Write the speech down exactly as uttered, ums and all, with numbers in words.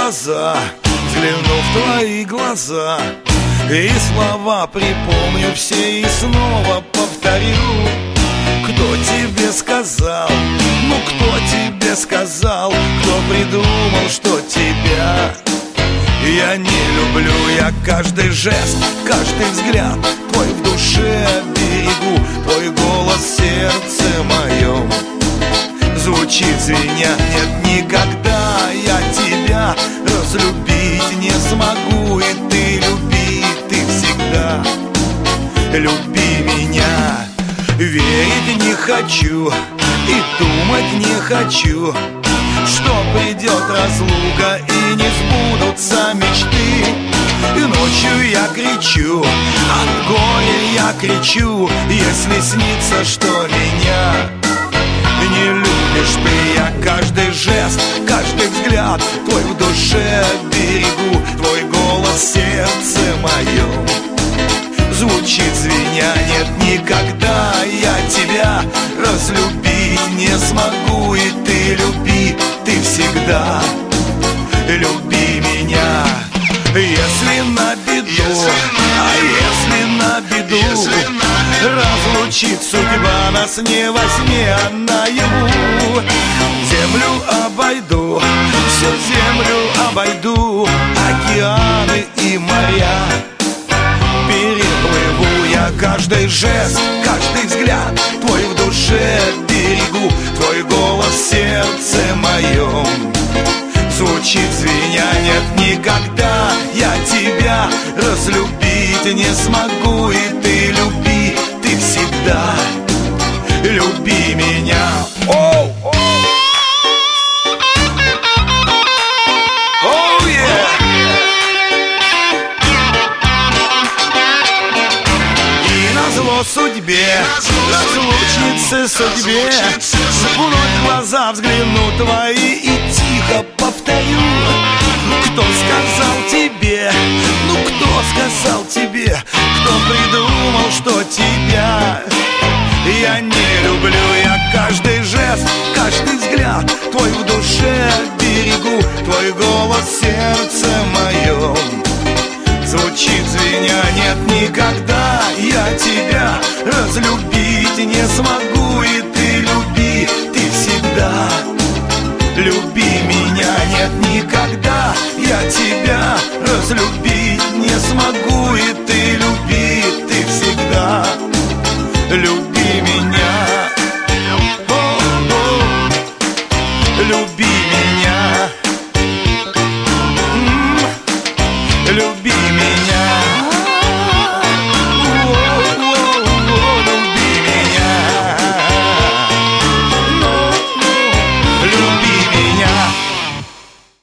глаза, взгляну в твои глаза, и слова припомню все и снова повторю. Кто тебе сказал, ну кто тебе сказал, кто придумал, что тебя я не люблю? Я каждый жест, каждый взгляд твой в душе берегу, твой голос в сердце моем звучит звеня. Нет, никогда я тебя разлюбить не смогу, и ты люби, ты всегда люби меня. Верить не хочу и думать не хочу, что придет разлука и не сбудутся мечты. И ночью я кричу, от горя я кричу, если снится, что меня не любишь ты. Я каждый жест, каждый взгляд твой в душе берегу, твой голос в сердце моем звучит звеня. Нет, никогда я тебя разлюбить не смогу, и ты люби, ты всегда люби меня. Если на беду, а если на беду разлучит судьба нас не во сне, а наяву, землю обойду, всю землю обойду, океаны и моря переплыву. Я каждый жест, каждый взгляд твой в душе берегу, твой голос в сердце моем звучит звеня. Нет, никогда я тебя разлюбить не смогу, и ты люби, ты всегда люби меня. Оу! Оу, yeah! И назло судьбе, разлучнице судьбе, вновь глаза взгляну твои и тихо повторю. Кто сказал тебе, ну кто сказал тебе, кто придумал, что тебя я не люблю? Я каждый жест, каждый взгляд твой в душе берегу, твой голос в сердце моем звучит звеня. Нет, никогда я тебя разлюбить не смогу, и ты люби, ты всегда люби меня. Нет, никогда я тебя разлюбить не смогу, и ты люби, ты всегда люби меня. О-о-о. Люби меня. М-м. Люби меня.